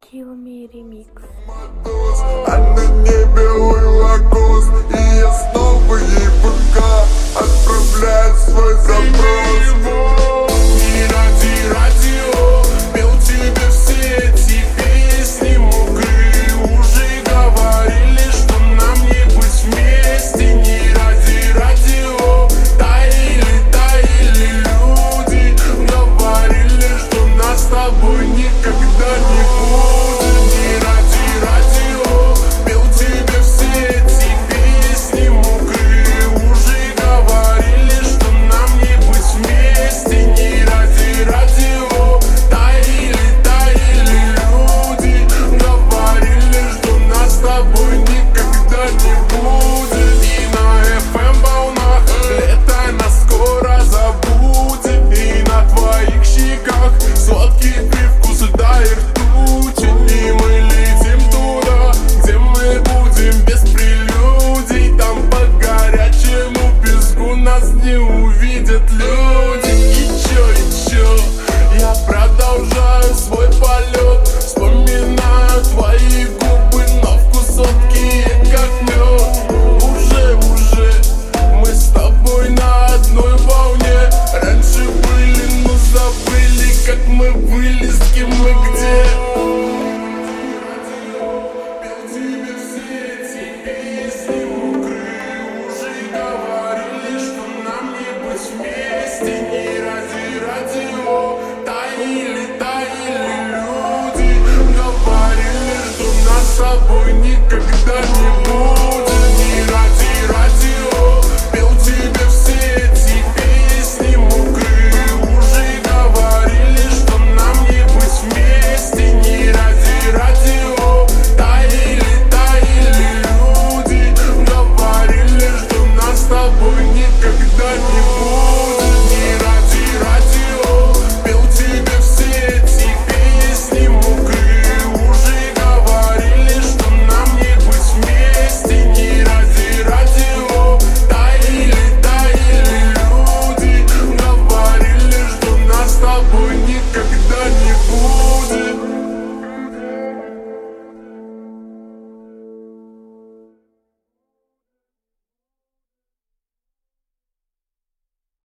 Kill Me ремикс. А на небе лакос, и я снова ей пока отправляю свой запрос. Не ради радио, пел тебе все эти песни мокрые. Уже говорили, что нам не быть вместе. Не ради радио, таяли люди. Говорили, что нас с тобой никогда не будет. Не ради радио, пел тебе все эти песни мокрые. Уже говорили, что нам не быть вместе. Не ради радио, таяли люди. Говорили, что нас с тобой никогда не будет. И на FM волнах лето нас скоро забудет. И на твоих щеках сладкий привкус льда и ртути. И мы летим туда, где мы будем без прелюдий. Там по горячему песку нас не увидят люди. И чё, я продолжаю свой полет. Вспоминаю твои губы, на вкус сладкие, как мед. Уже мы с тобой на одной волне. Раньше были, но забыли, как мы были, с кем и где. Пел тебе все эти песни мокрые. Уже говорили, что нам не быть вместе. Не ради радио, таяли люди. Говорили, что нас с тобой никогда не будет. Не ради радио,